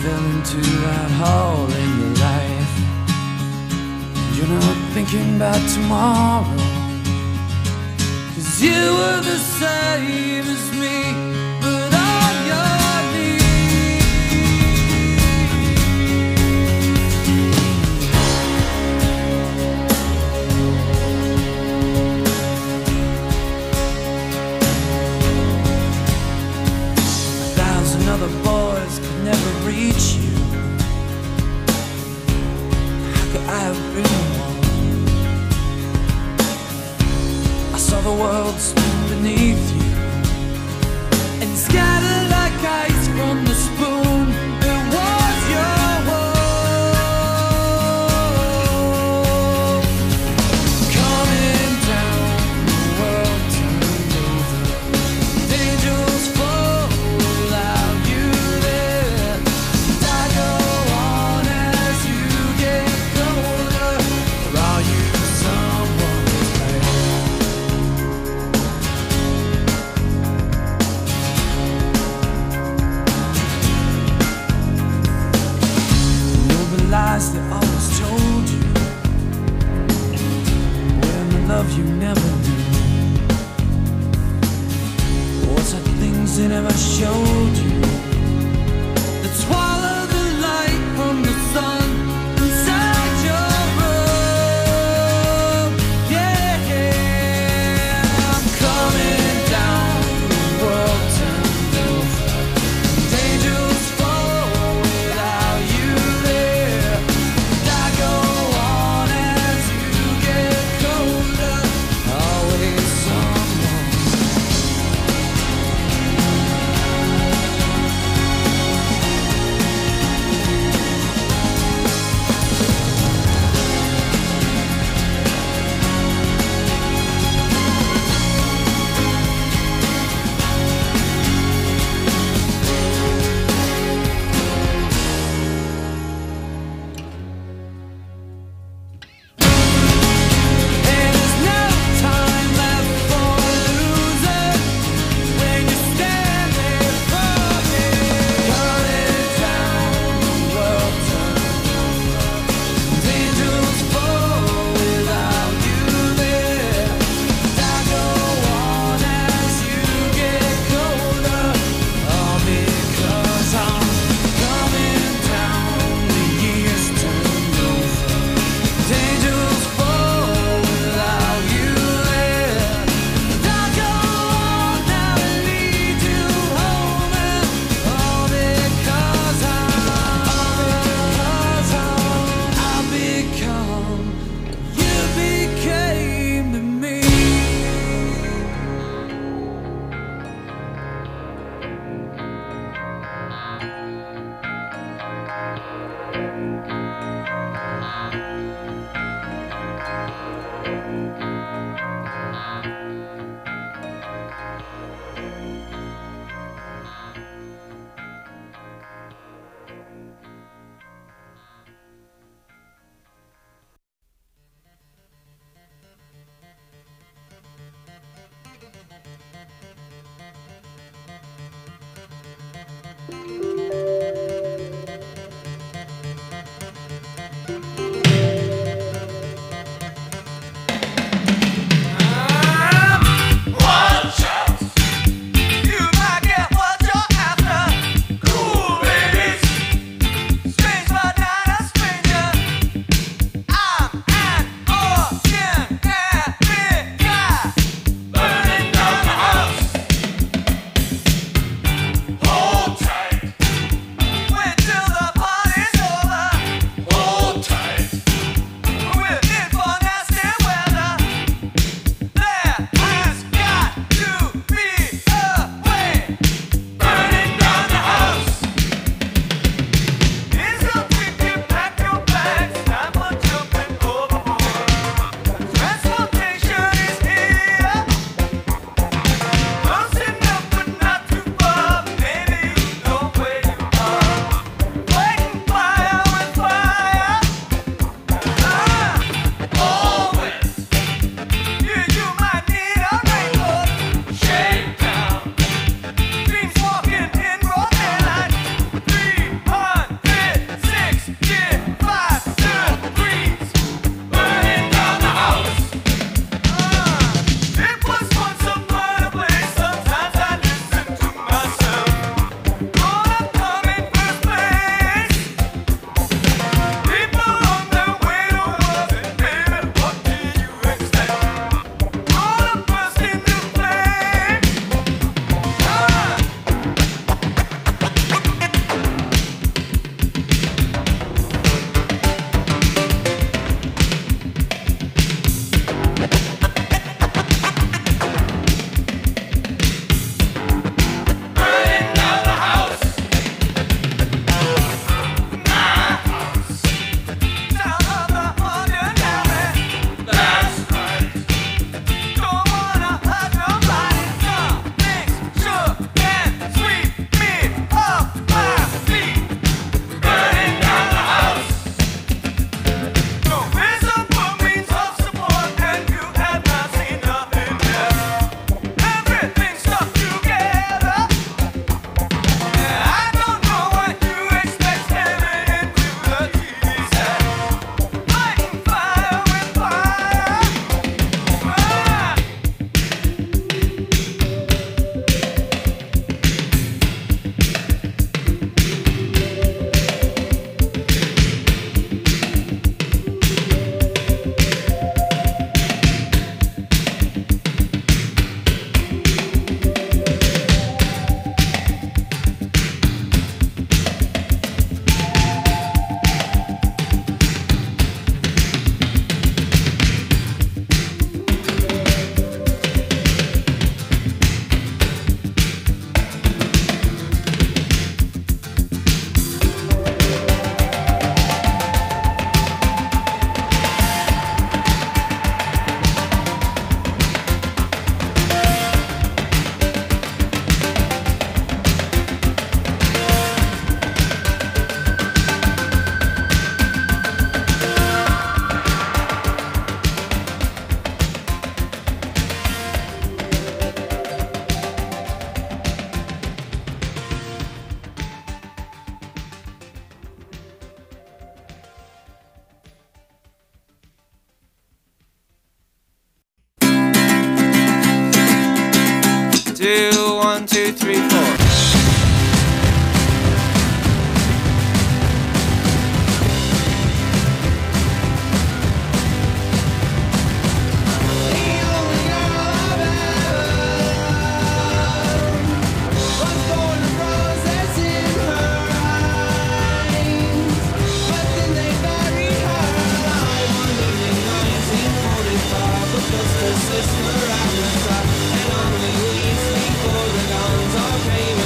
fell into that hole in your life. You're not thinking about tomorrow, 'cause you were the same as me, but on your knees. 1,000 other boys could never reach you. How could I have been one? I saw the world spin beneath you and scatter like ice from the spoon. It was your world coming down. The world turned over. Angels fall without you there. And I go on as you get colder. Or are you someone's man? 2, 3, 4. Sister around the side, and only weeks before the guns are paying.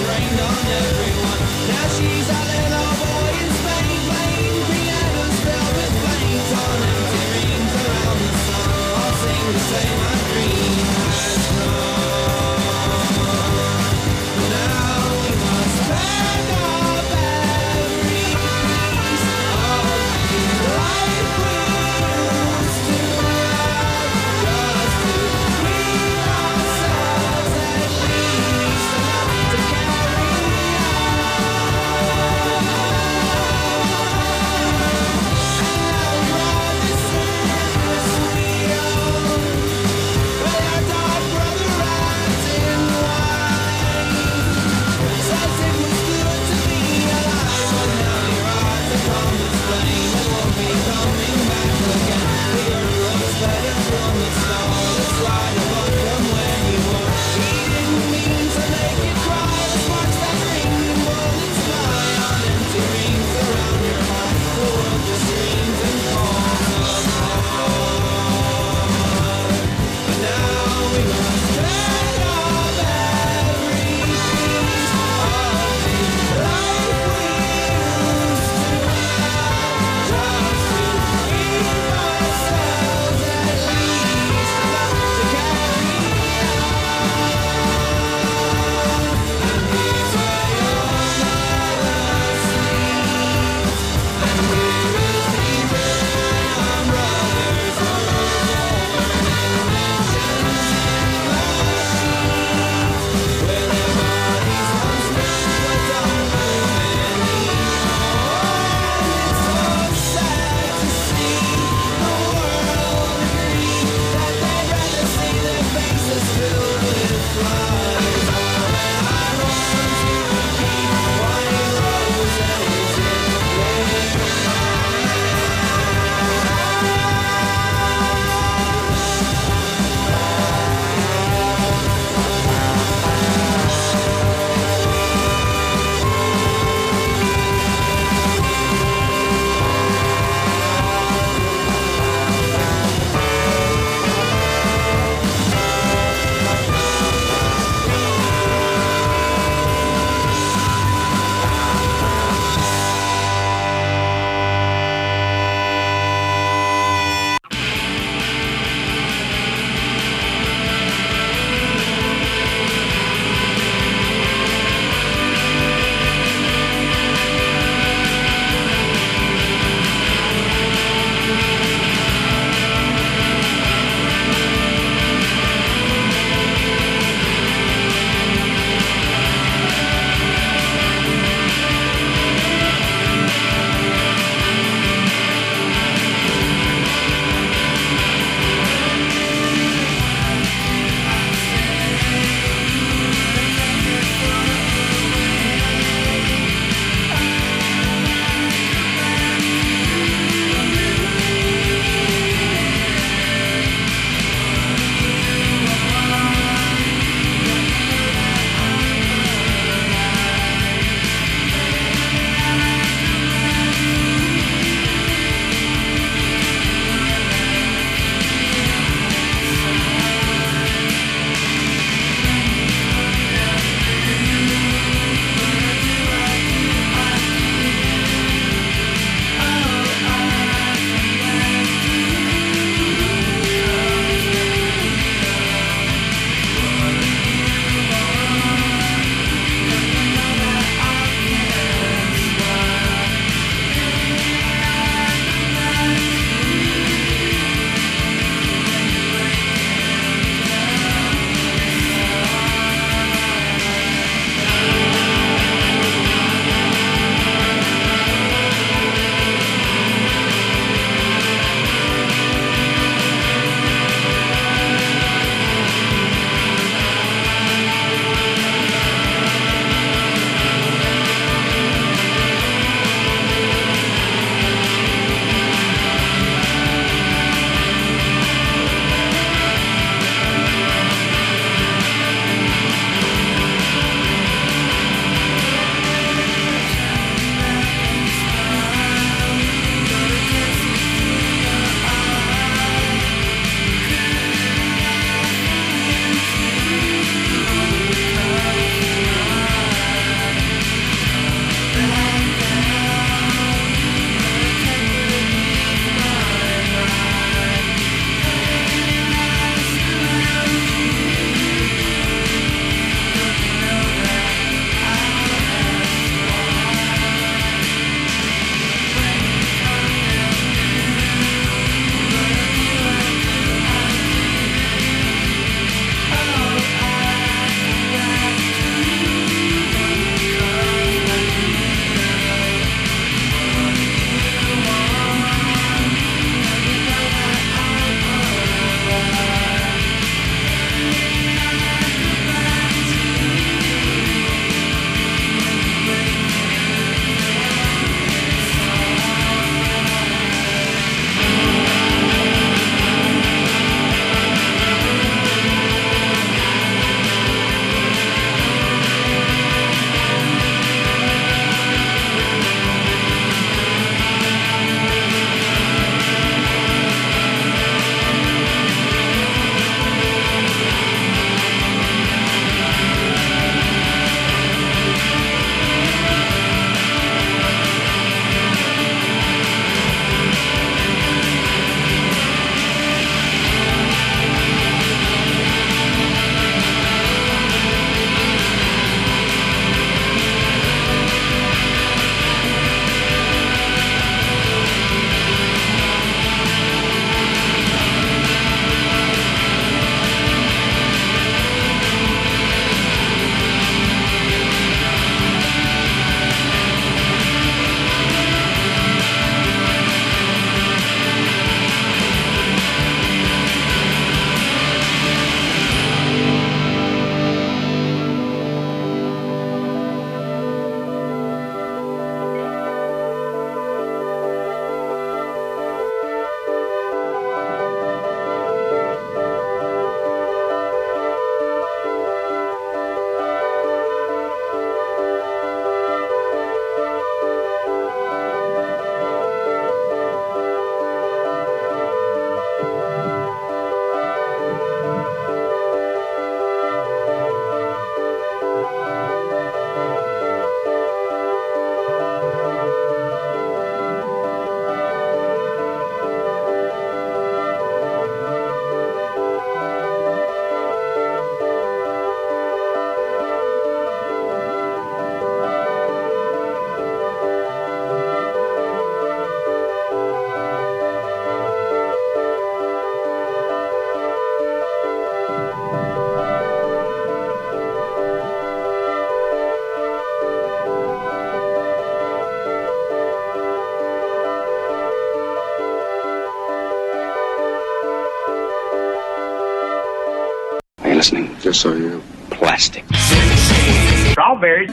you listening? Yes, I am. Plastic. Strawberries.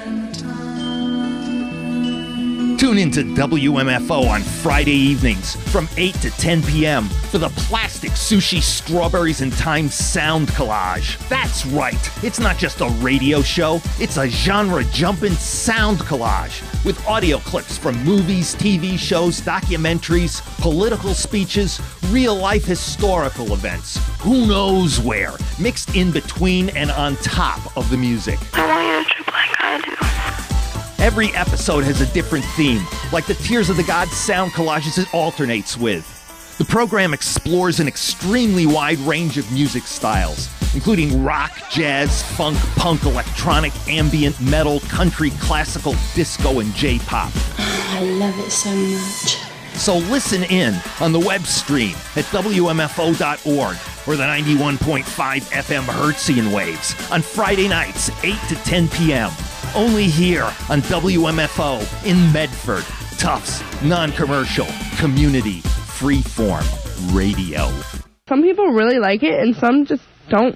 Tune into WMFO on Friday evenings from 8 to 10 p.m. for the Plastic Sushi Strawberries and Time Sound Collage. That's right, it's not just a radio show, it's a genre-jumping sound collage with audio clips from movies, TV shows, documentaries, political speeches, real-life historical events, who knows where, mixed in between and on top of the music. I want you to trip like I do. Every episode has a different theme, like the Tears of the Gods sound collages it alternates with. The program explores an extremely wide range of music styles, including rock, jazz, funk, punk, electronic, ambient, metal, country, classical, disco, and J-pop. I love it so much. So listen in on the web stream at WMFO.org or the 91.5 FM Hertzian waves on Friday nights, 8 to 10 p.m. Only here on WMFO in Medford. Tufts, non-commercial, community, freeform radio. Some people really like it and some just don't.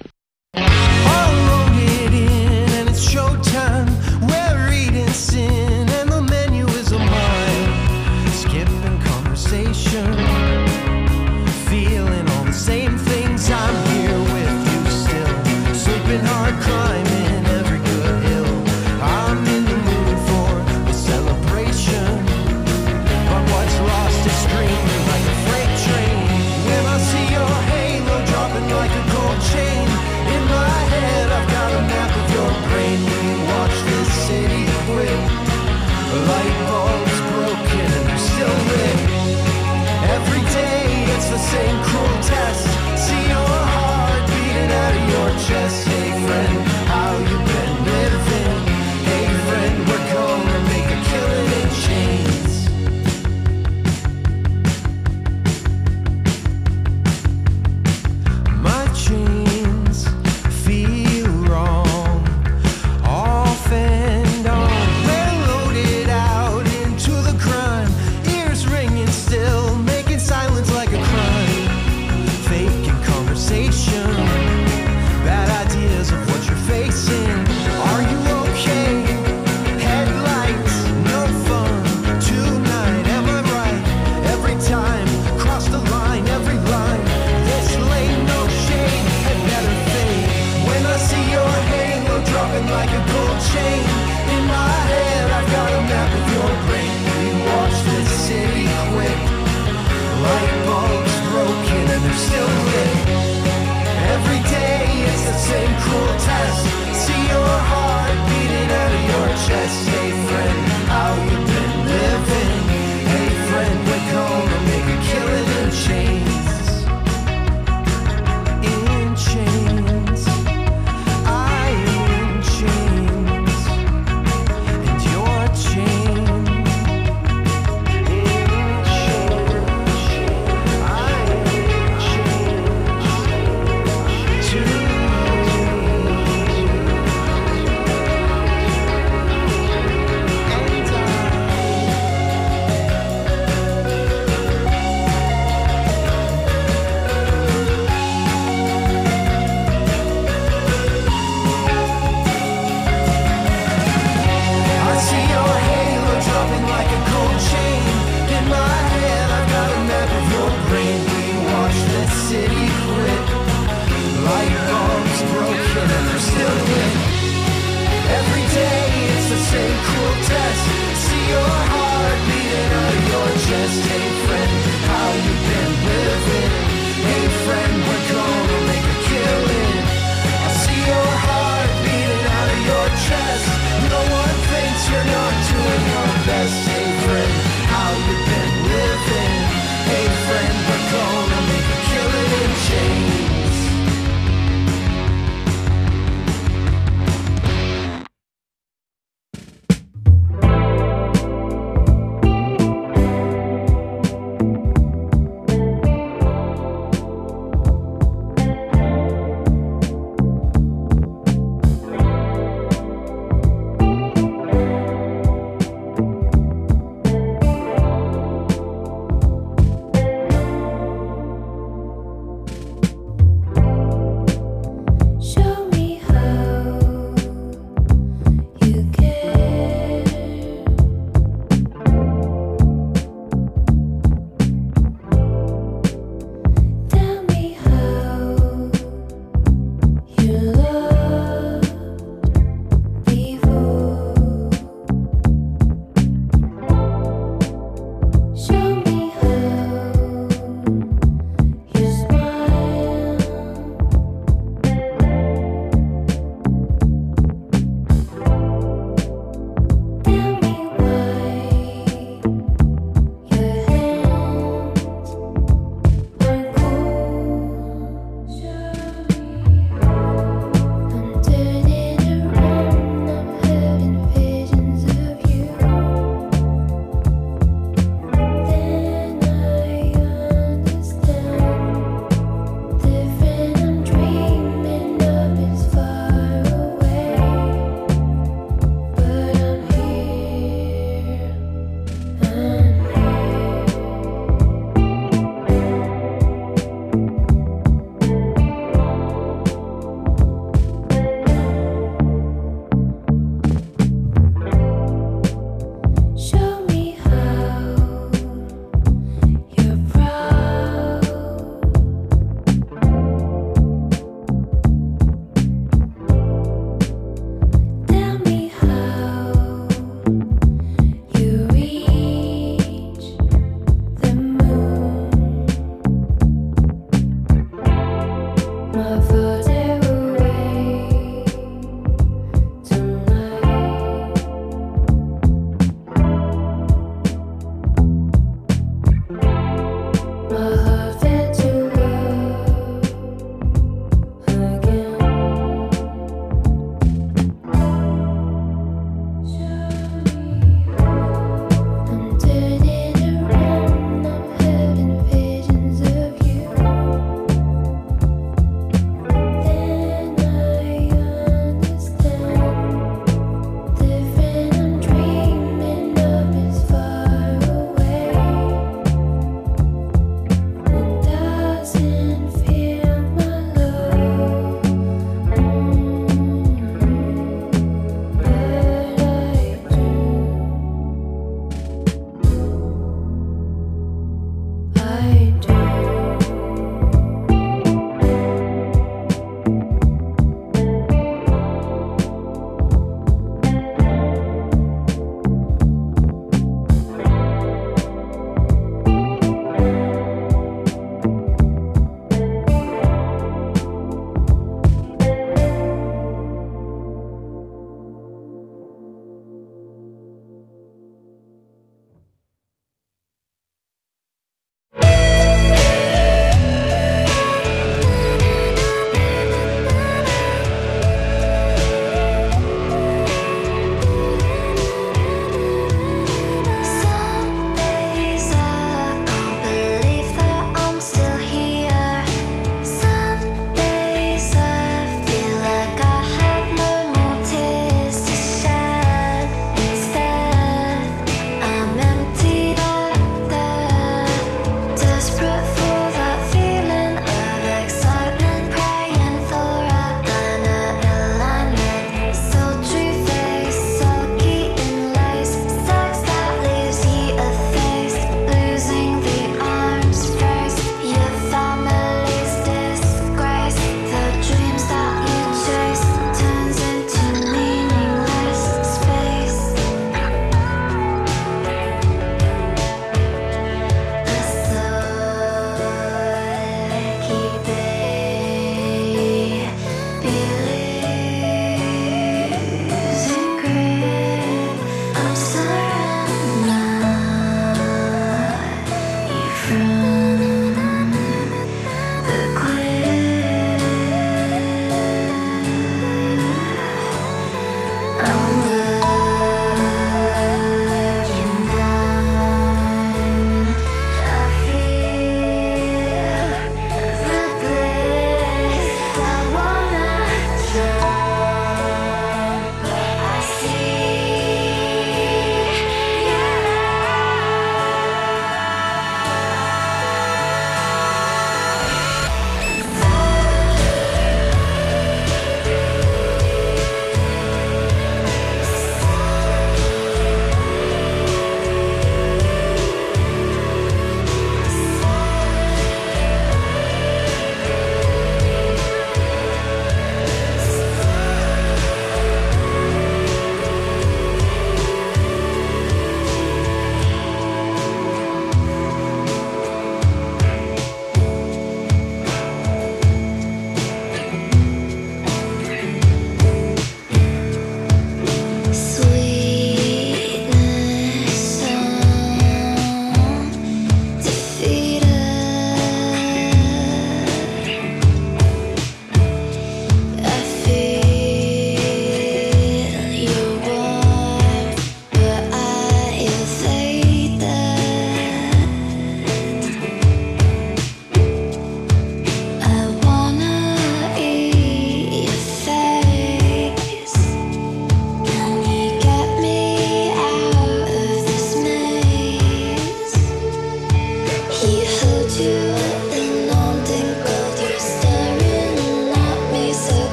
It's showtime. We're eating sin, and the menu is a mile. Skipping conversation, feeling all the same things. I'm here with you still, sleeping hard, climbing every good hill. I'm in the mood for a celebration, but what's lost is screaming like a freight train. When I see your halo dropping like a gold chain in my head, I've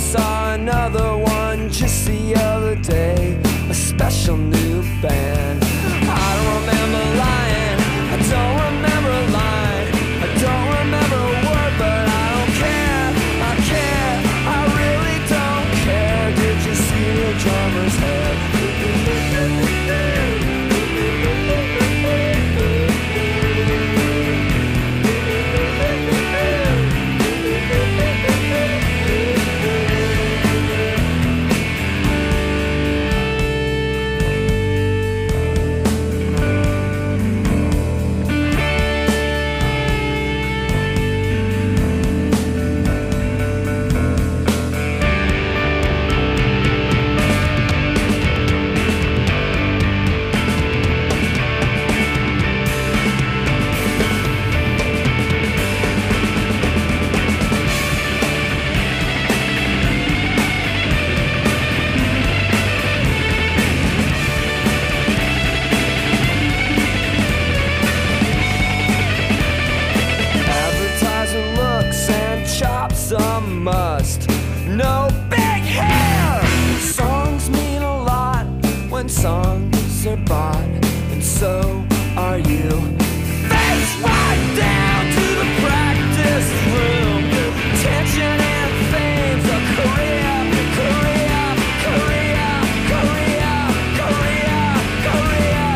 saw another one just the other day, a special new band. I don't remember lying, I don't remember a line, I don't remember a word, but I don't care, I care, I really don't care. Did you see the drummer's head? Must. No big hair! Songs mean a lot when songs are bought, and so are you. Face right down to the practice room. Tension and fame's a career, career, career, career, career,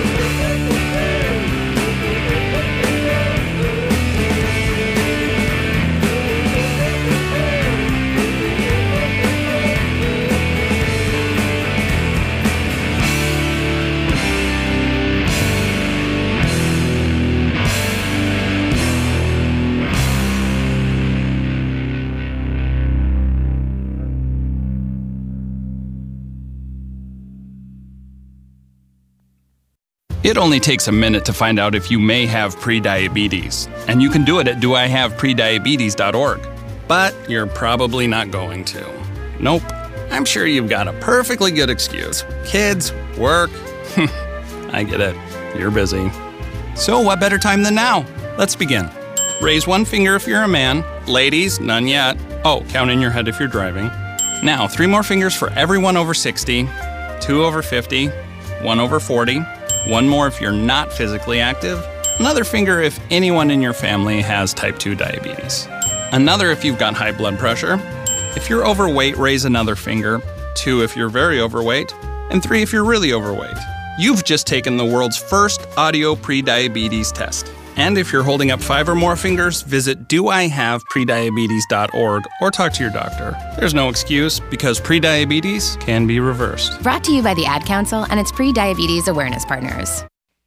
It only takes a minute to find out if you may have prediabetes, and you can do it at doihaveprediabetes.org. But you're probably not going to. Nope. I'm sure you've got a perfectly good excuse. Kids, work. I get it. You're busy. So what better time than now? Let's begin. Raise one finger if you're a man. Ladies, none yet. Oh, count in your head if you're driving. Now, 3 more fingers for everyone over 60, 2 over 50, 1 over 40, 1 more if you're not physically active, another finger if anyone in your family has type 2 diabetes, another if you've got high blood pressure. If you're overweight, raise another finger, 2 if you're very overweight, and 3 if you're really overweight. You've just taken the world's first audio prediabetes test. And if you're holding up 5 or more fingers, visit doihaveprediabetes.org or talk to your doctor. There's no excuse because prediabetes can be reversed. Brought to you by the Ad Council and its pre-diabetes awareness partners.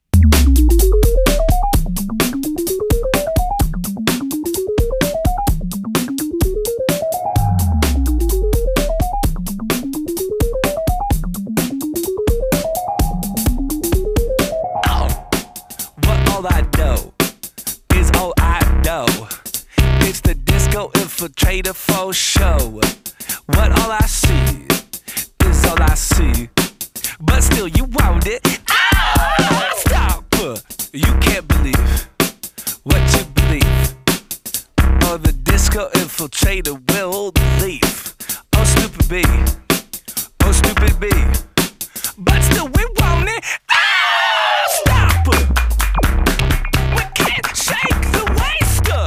Infiltrator for show. What all I see is all I see. But still you want it. Ah, stop. You can't believe what you believe. Or the disco infiltrator will leave. Oh stupid B. Oh stupid B. But still we want it. Ah, stop. We can't shake the waster.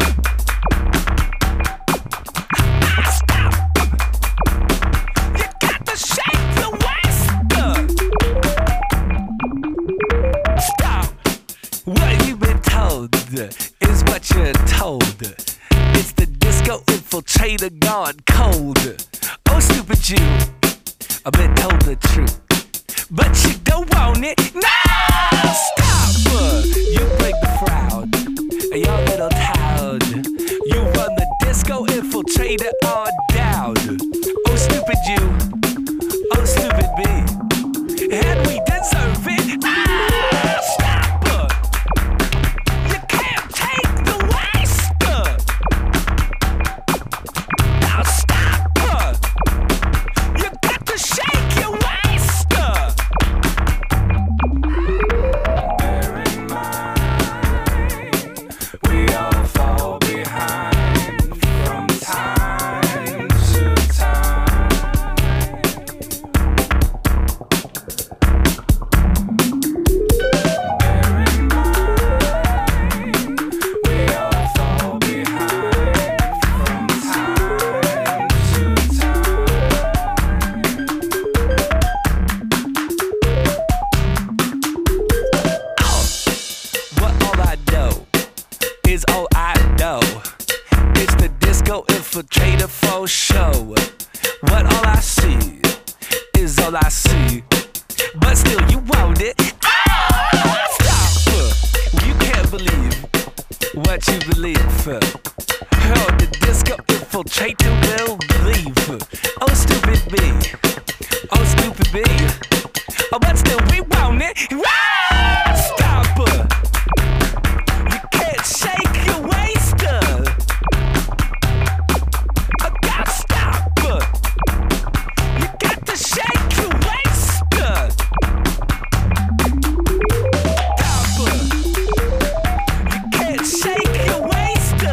What you've been told is what you're told. It's the disco infiltrator gone cold. Oh, stupid you, I've been told the truth, but you don't want it. No, stop! You break the crowd, your little town. You run the disco infiltrator on down. Oh, stupid you, oh, stupid me, and we deserve it. We all fall behind from time all I see. But still you want it. Ah, stop. You can't believe what you believe. How the disco infiltrate the will believe. Oh stupid me. Oh stupid me. Oh but still we want it. Ah, stop. You can't shake your waist. I gotta stop. You got to shake your waist. Stop. You can't shake your waist.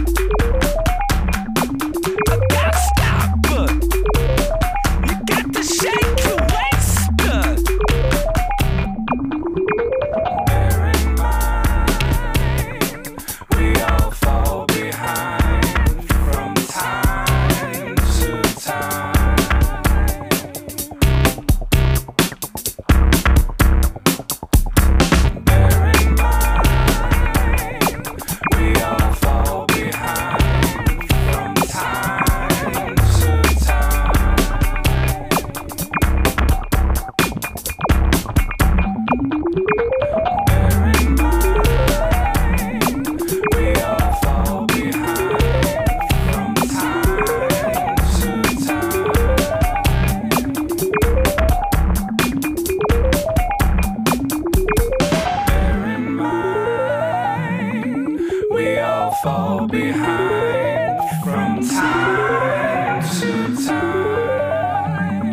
I gotta stop. You got to shake your waist. Bear in mind, we all fall behind from time to time. Bear in mind, we all fall behind from time to time. Bear in mind, we all fall behind from time to time. Bear in mind, we all fall behind from time to time.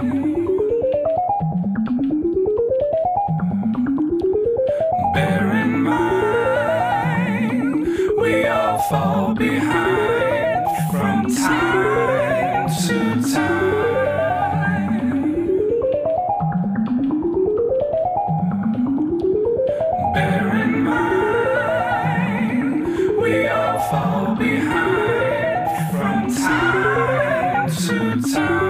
Bear in mind, we all fall behind from time to time. Bear in mind, we all fall behind from time to time.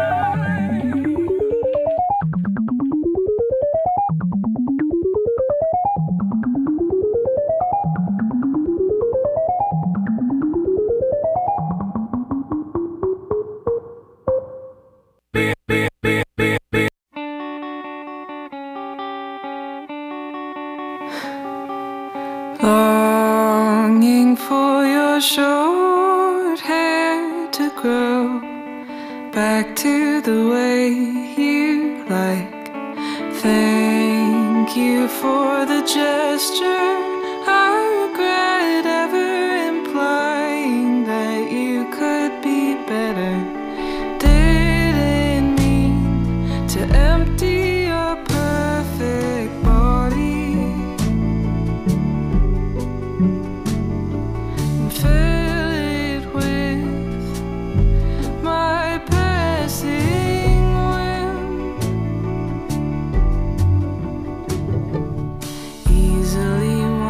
Longing for your short hair to grow back to the way you like. Thank you for the gesture. I regret ever implying that you could be better. Didn't mean to empty your perfect body and fill it with my passing whim. Easily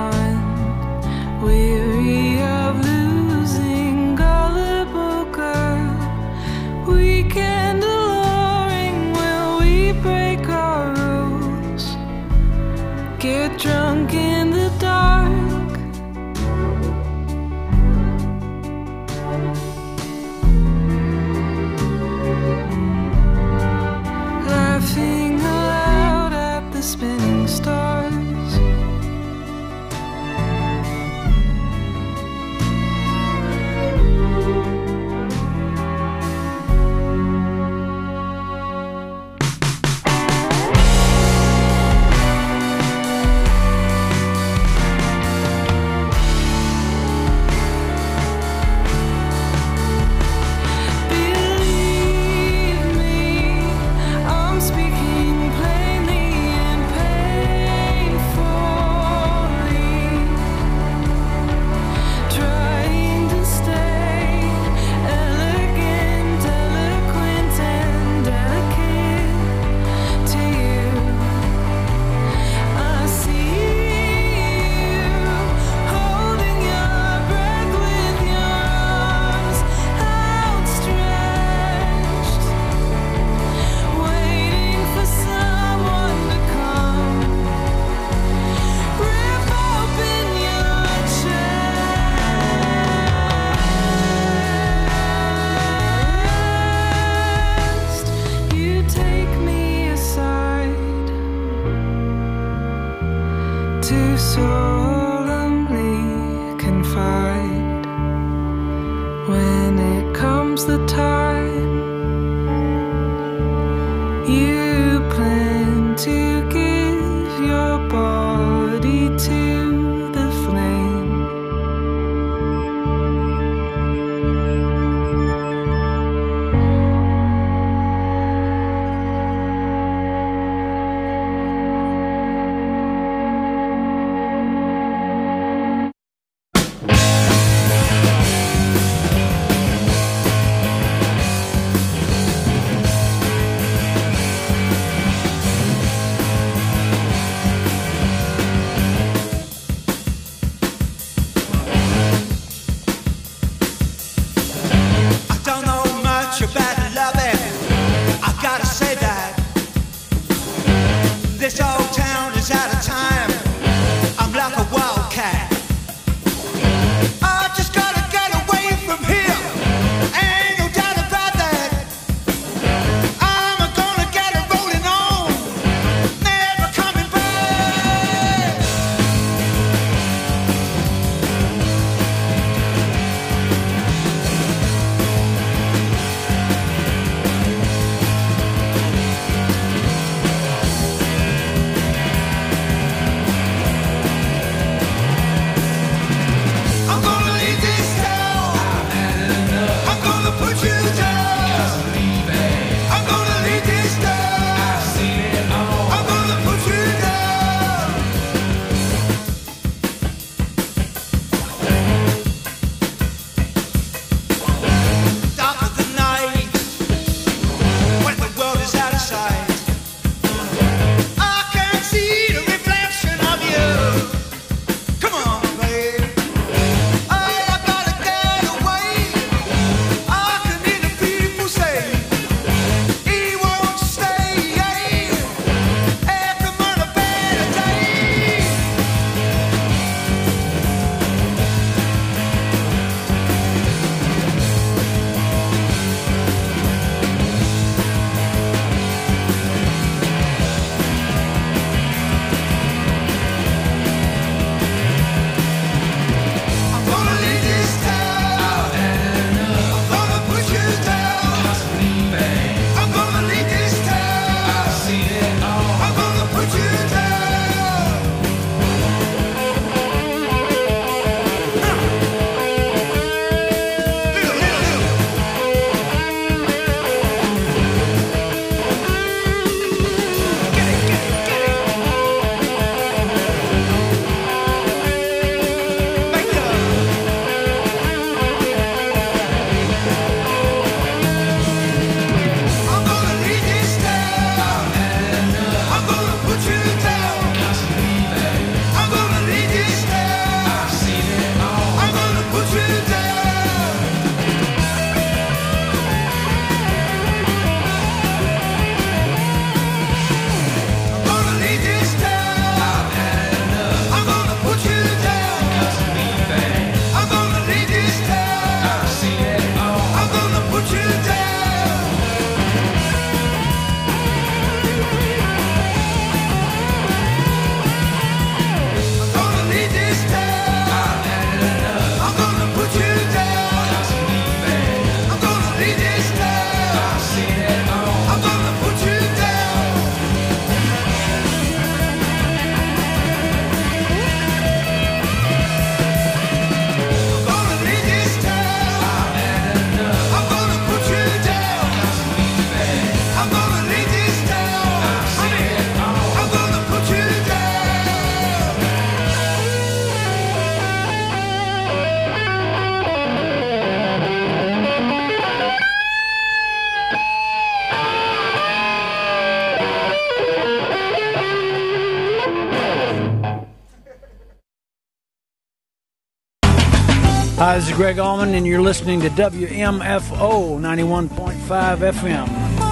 Hi, this is Greg Allman, and you're listening to WMFO 91.5 FM.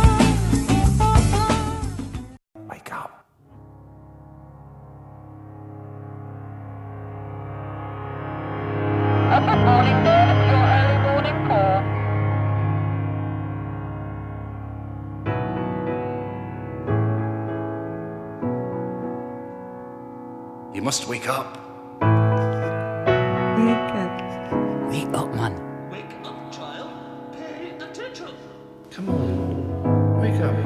Wake up. Up and morning, Dad. It's your early morning call. You must wake up. Wake up, man. Wake up, child. Pay attention. Come on. Wake up.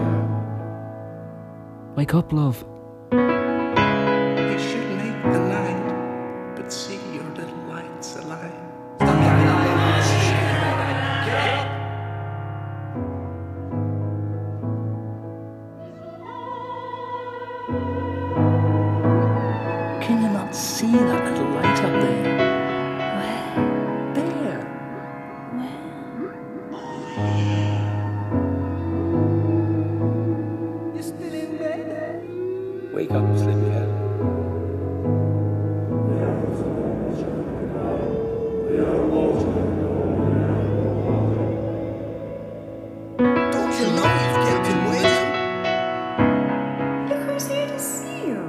Wake up, love. You should make the night, but see your little lights alive. Can you not see that little light up there? Wake up, sleepyhead. Don't you know you've kept him waiting? Look who's here to see you.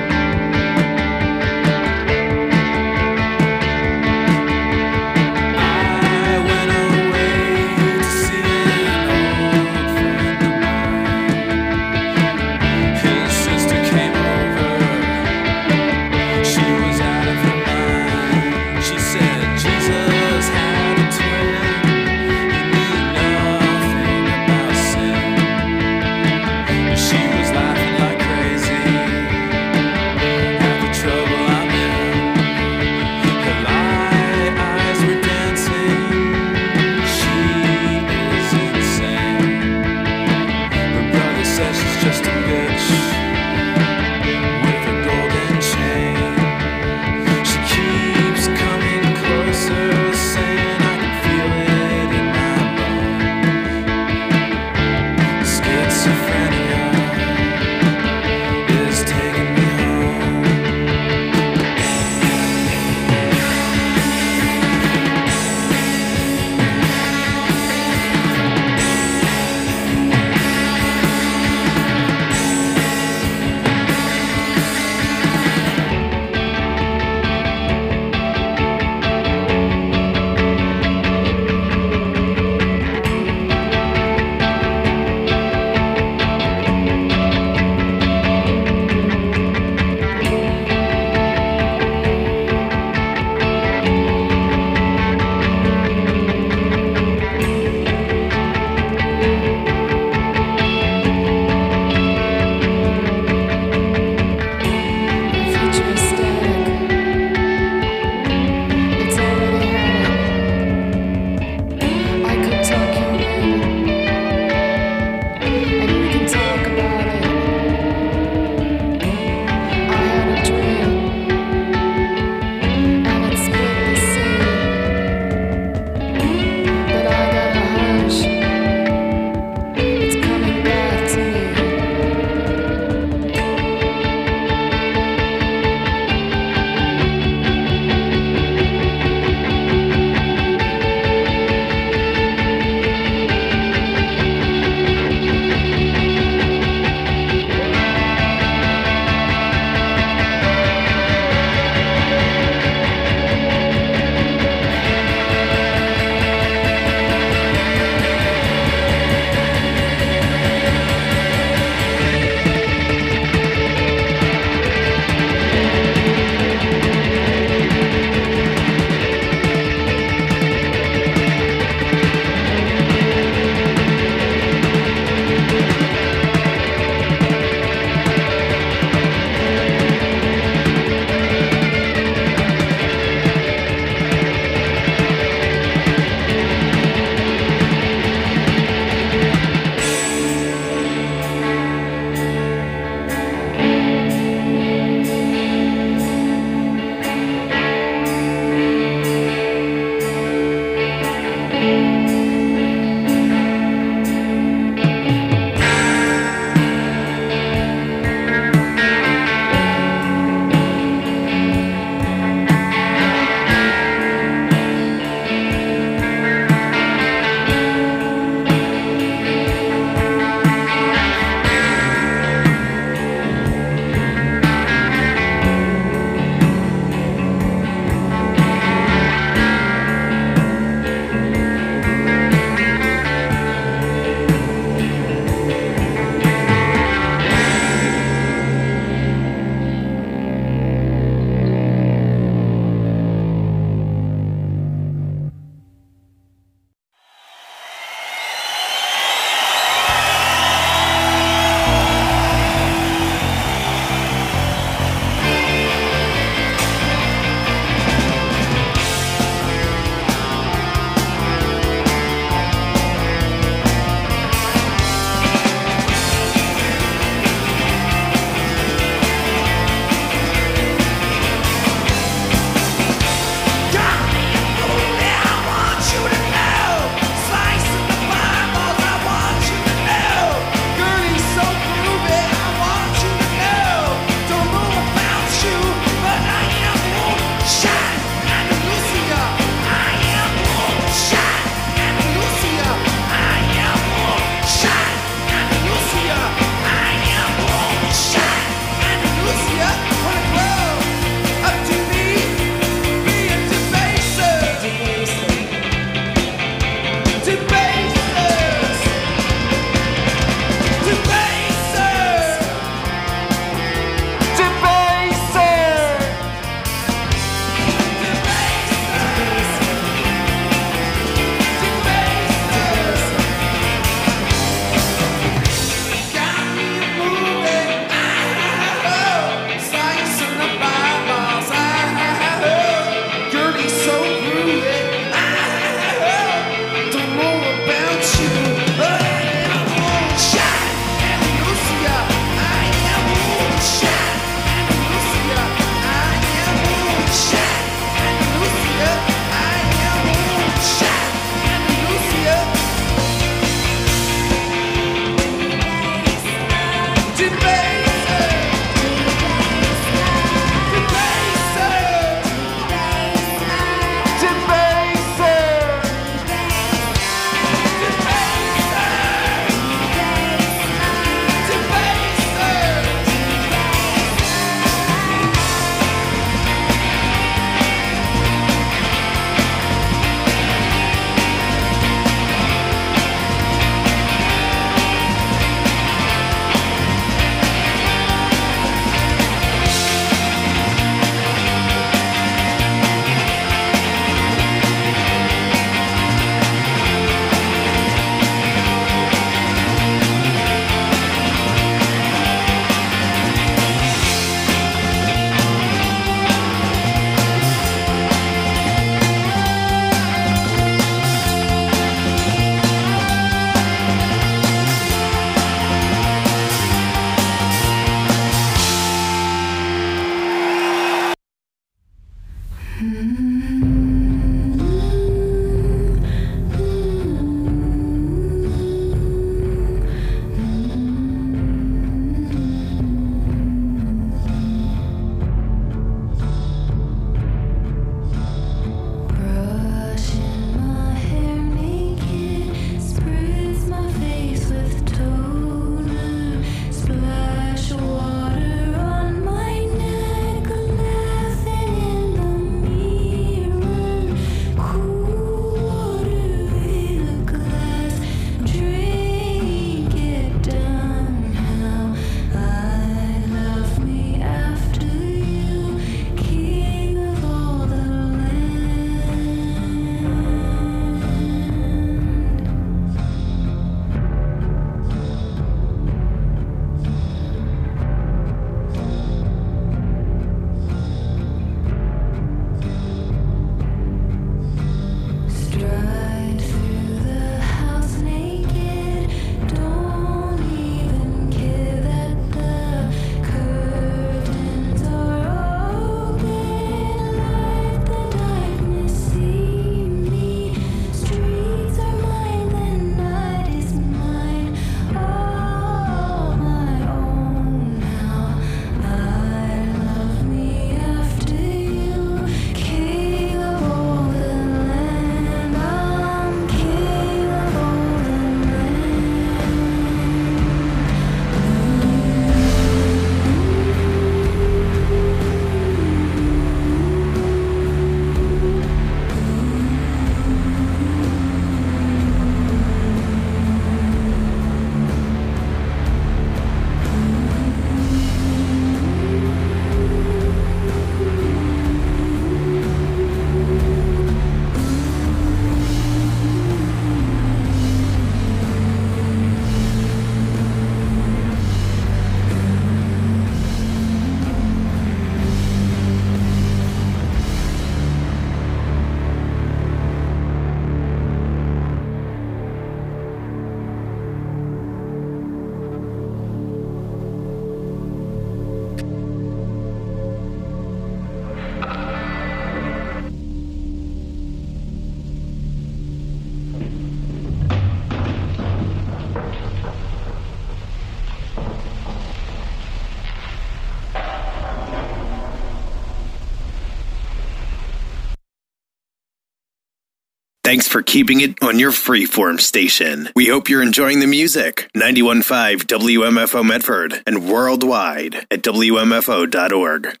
Thanks for keeping it on your freeform station. We hope you're enjoying the music. 91.5 WMFO Medford and worldwide at WMFO.org.